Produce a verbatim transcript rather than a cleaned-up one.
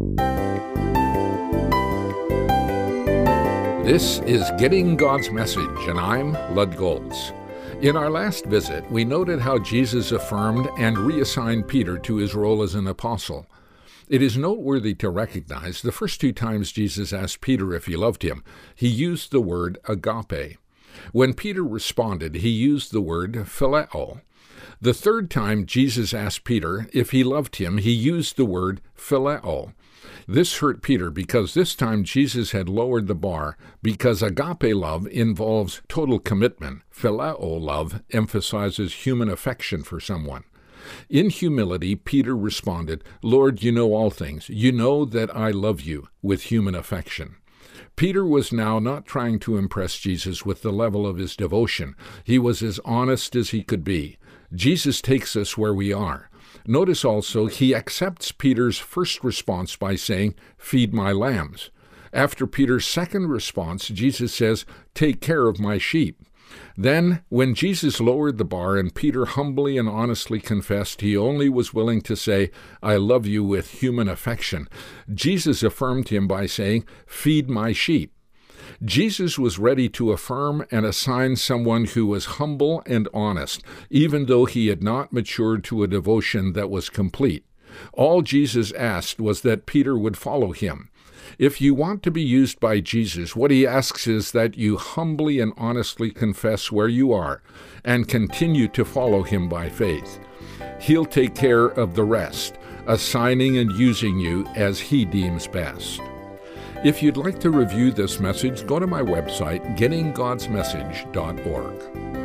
This is Getting God's Message, and I'm Lud Golds. In our last visit, we noted how Jesus affirmed and reassigned Peter to his role as an apostle. It is noteworthy to recognize the first two times Jesus asked Peter if he loved him, he used the word agape. When Peter responded, he used the word phileo. The third time Jesus asked Peter if he loved him, he used the word phileo. This hurt Peter because this time Jesus had lowered the bar because agape love involves total commitment. Phileo love emphasizes human affection for someone. In humility, Peter responded, "Lord, you know all things. You know that I love you," with human affection. Peter was now not trying to impress Jesus with the level of his devotion. He was as honest as he could be. Jesus takes us where we are. Notice also he accepts Peter's first response by saying, "Feed my lambs." After Peter's second response, Jesus says, "Take care of my sheep." Then, when Jesus lowered the bar and Peter humbly and honestly confessed he only was willing to say, "I love you," with human affection, Jesus affirmed him by saying, "Feed my sheep." Jesus was ready to affirm and assign someone who was humble and honest, even though he had not matured to a devotion that was complete. All Jesus asked was that Peter would follow him. If you want to be used by Jesus, what he asks is that you humbly and honestly confess where you are and continue to follow him by faith. He'll take care of the rest, assigning and using you as he deems best. If you'd like to review this message, go to my website, getting gods message dot org.